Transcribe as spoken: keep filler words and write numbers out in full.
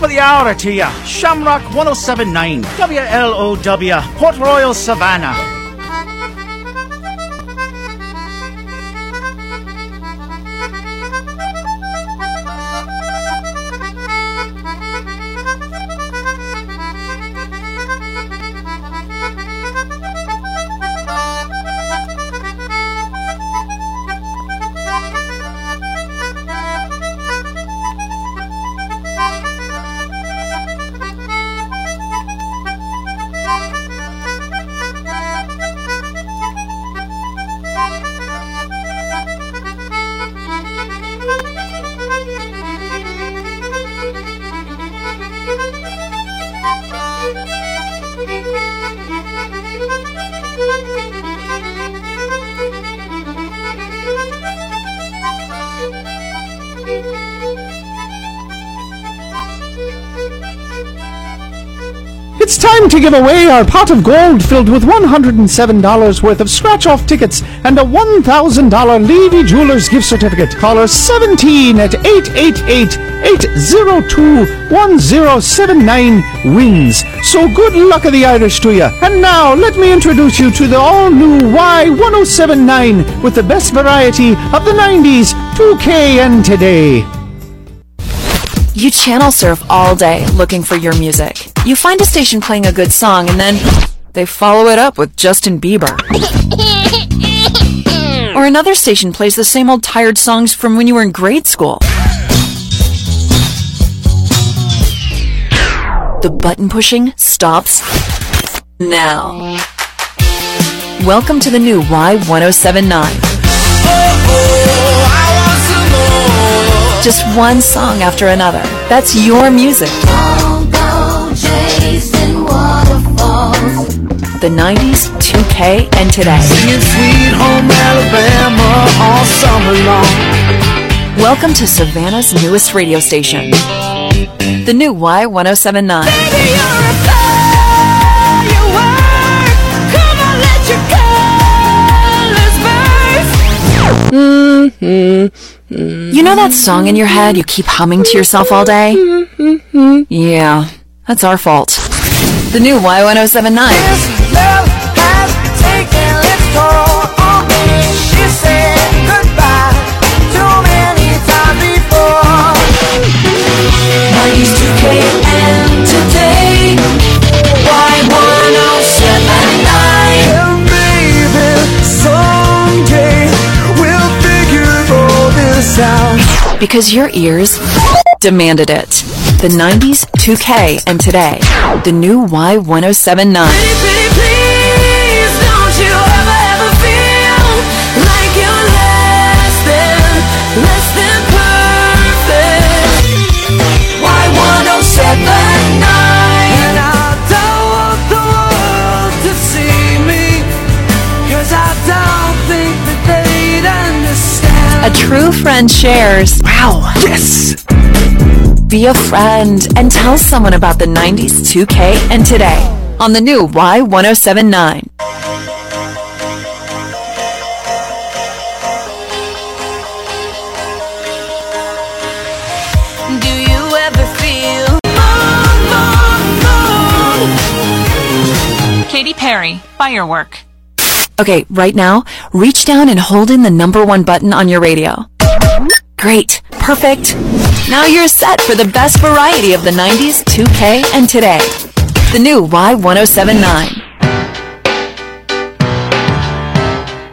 Top of the hour to ya. Shamrock one oh seven point nine. W L O W. Port Royal, Savannah. It's time to give away our pot of gold filled with one hundred seven dollars worth of scratch-off tickets and a one thousand dollars Levy Jewelers gift certificate. Caller seventeen at eight eight eight, eight zero two, one zero seven nine wins. So good luck of the Irish to you. And now, let me introduce you to the all-new Y ten seventy-nine with the best variety of the nineties, two K and today. You channel surf all day looking for your music. You find a station playing a good song and then they follow it up with Justin Bieber. Or another station plays the same old tired songs from when you were in grade school. The button pushing stops now. Welcome to the new Y ten seventy-nine. Just one song after another. That's your music. Don't go chasing waterfalls. The nineties, two K, and today. Singing Sweet Home Alabama all summer long. Welcome to Savannah's newest radio station. The new Y ten seventy-nine. Baby, you're a firework. Come on, let your colors burst. Mm-hmm. You know that song in your head you keep humming to yourself all day? Yeah, that's our fault. The new Y ten seventy-nine. This love has taken its toll on me. She said goodbye too many times before. nineties, two K, and today. Y ten seventy-nine. And baby, someday we'll figure all this out. Because your ears demanded it. The nineties, two K, and today. The new Y ten seventy-nine. Pretty, pretty, please, don't you ever, ever feel like you're less than, less than perfect. Y ten seventy-nine. And I don't want the world to see me, 'cause I don't think that they'd understand. A true friend shares. Wow, yes! Be a friend and tell someone about the nineties, two K, and today on the new Y ten seventy-nine. Do you ever feel Katy Perry, Firework. Okay, right now, reach down and hold in the number one button on your radio. Great. Perfect. Now you're set for the best variety of the nineties, two K, and today. The new Y ten seventy-nine.